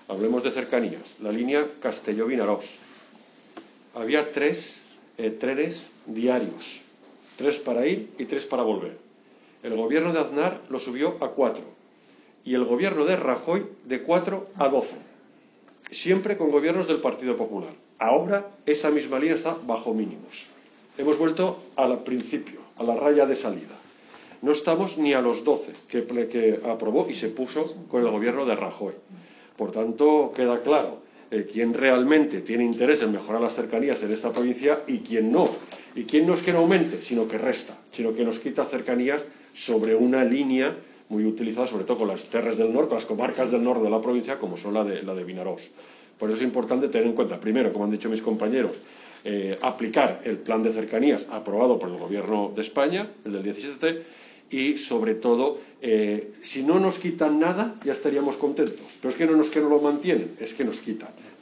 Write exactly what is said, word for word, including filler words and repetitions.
Hablemos de cercanías. La línea Castelló-Vinaròs. Había tres eh, trenes diarios, tres para ir y tres para volver. El gobierno de Aznar lo subió a cuatro y el gobierno de Rajoy de cuatro a doce, siempre con gobiernos del Partido Popular. Ahora esa misma línea está bajo mínimos. Hemos vuelto al principio, a la raya de salida. No estamos ni a los doce que, que aprobó y se puso con el gobierno de Rajoy. Por tanto, queda claro eh, quién realmente tiene interés en mejorar las cercanías en esta provincia y quién no. Y quién no es que no aumente, sino que resta, sino que nos quita cercanías sobre una línea muy utilizada, sobre todo con las terras del norte, las comarcas del norte de la provincia, como son la de, la de Vinaròs. Por eso es importante tener en cuenta, primero, como han dicho mis compañeros, eh, aplicar el plan de cercanías aprobado por el Gobierno de España, el del diecisiete, y sobre todo, eh, si no nos quitan nada, ya estaríamos contentos. Pero es que no es que no lo mantienen, es que nos quitan.